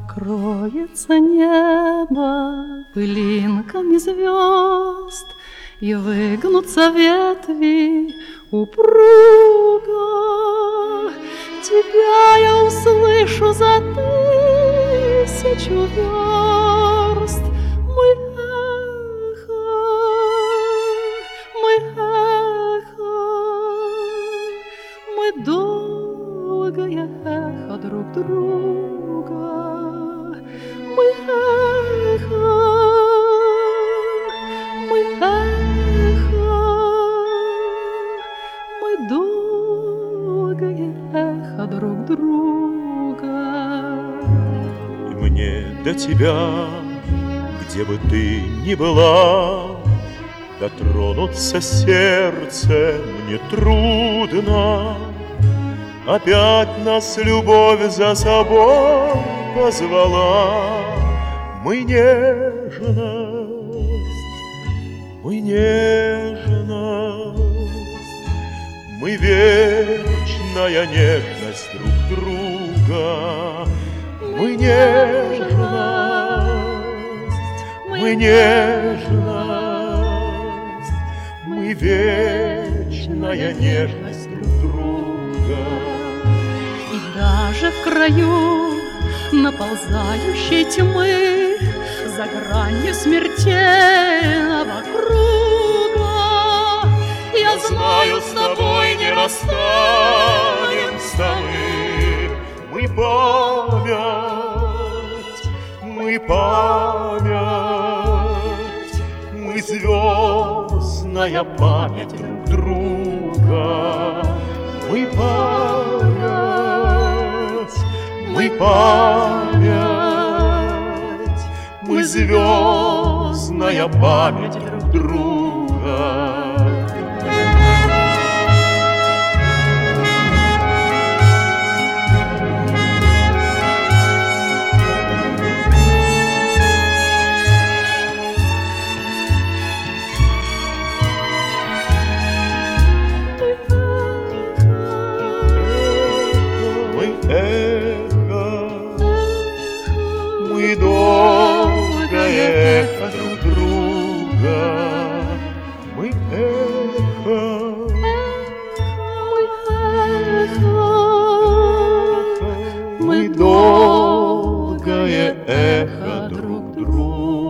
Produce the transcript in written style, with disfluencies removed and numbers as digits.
Покроется небо пылинками звезд, и выгнутся ветви упруго. Тебя я услышу за 1000 верст. Мы эхо, мы эхо, мы долгое эхо друг друга. Мы эхо, мы эхо, мы долгое эхо друг друга. И мне до тебя, где бы ты ни была, дотронуться сердце мне трудно. Опять нас любовь за собой позвала. Мы нежность, мы нежность, мы вечная нежность друг друга. Мы нежность, мы нежность, мы вечная нежность друг друга. И даже в краю наползающей тьмы, за гранью смертельного круга, я знаю, с тобой не расстанемся мы. Мы память, мы память, мы звездная память друг друга. Мы память, мы память, мы звездная память друг друга. Мы долгое эхо друг друга. Мы эхо, мы долгое эхо друг друга.